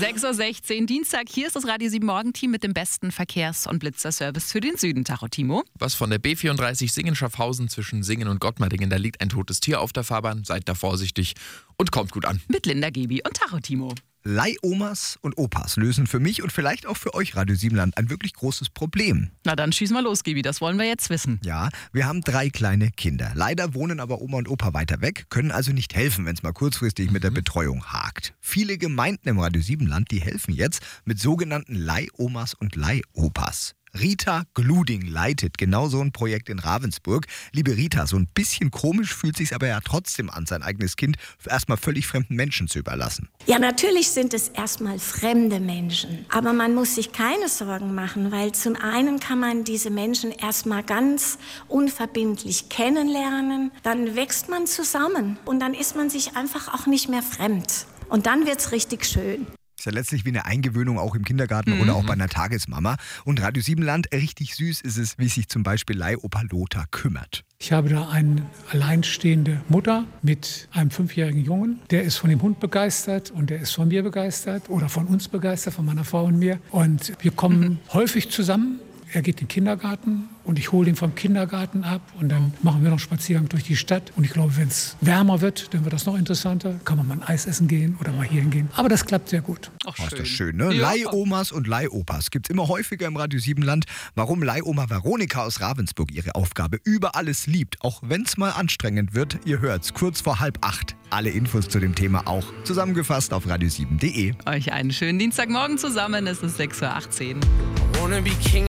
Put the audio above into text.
6.16 Uhr, Dienstag. Hier ist das Radio 7 Morgenteam mit dem besten Verkehrs- und Blitzerservice für den Süden. Tacho Timo. Was von der B34 Singen-Schaffhausen zwischen Singen und Gottmardingen, da liegt ein totes Tier auf der Fahrbahn. Seid da vorsichtig und kommt gut an. Mit Linda Gebi und Tacho Timo. Leihomas und Opas lösen für mich und vielleicht auch für euch Radio Siebenland ein wirklich großes Problem. Na dann schieß mal los, Gebi, das wollen wir jetzt wissen. Ja, wir haben 3 kleine Kinder. Leider wohnen aber Oma und Opa weiter weg, können also nicht helfen, wenn es mal kurzfristig mit der Betreuung hakt. Viele Gemeinden im Radio Siebenland, die helfen jetzt mit sogenannten Leihomas und Leihopas. Rita Gluding leitet genau so ein Projekt in Ravensburg. Liebe Rita, so ein bisschen komisch fühlt sich's aber ja trotzdem an, sein eigenes Kind erstmal völlig fremden Menschen zu überlassen. Ja, natürlich sind es erstmal fremde Menschen. Aber man muss sich keine Sorgen machen, weil zum einen kann man diese Menschen erstmal ganz unverbindlich kennenlernen. Dann wächst man zusammen und dann ist man sich einfach auch nicht mehr fremd. Und dann wird's richtig schön. Ist ja letztlich wie eine Eingewöhnung auch im Kindergarten oder auch bei einer Tagesmama. Und Radio Siebenland, richtig süß ist es, wie sich zum Beispiel Leihopa Lothar kümmert. Ich habe da eine alleinstehende Mutter mit einem 5-jährigen Jungen. Der ist von dem Hund begeistert und der ist von mir begeistert oder von uns begeistert, von meiner Frau und mir. Und wir kommen häufig zusammen. Er geht in den Kindergarten und ich hole ihn vom Kindergarten ab und dann machen wir noch einen Spaziergang durch die Stadt. Und ich glaube, wenn es wärmer wird, dann wird das noch interessanter. Kann man mal ein Eis essen gehen oder mal hier hingehen. Aber das klappt sehr gut. Ach, Oh, ist das schön, ne? Ja. Leihomas und Leihopas gibt's immer häufiger im Radio Siebenland. Warum Leihoma Veronika aus Ravensburg ihre Aufgabe über alles liebt, auch wenn's mal anstrengend wird. Ihr hört's kurz vor 7:30. Alle Infos zu dem Thema auch zusammengefasst auf radio7.de. Euch einen schönen Dienstagmorgen zusammen. Es ist 6.18 Uhr.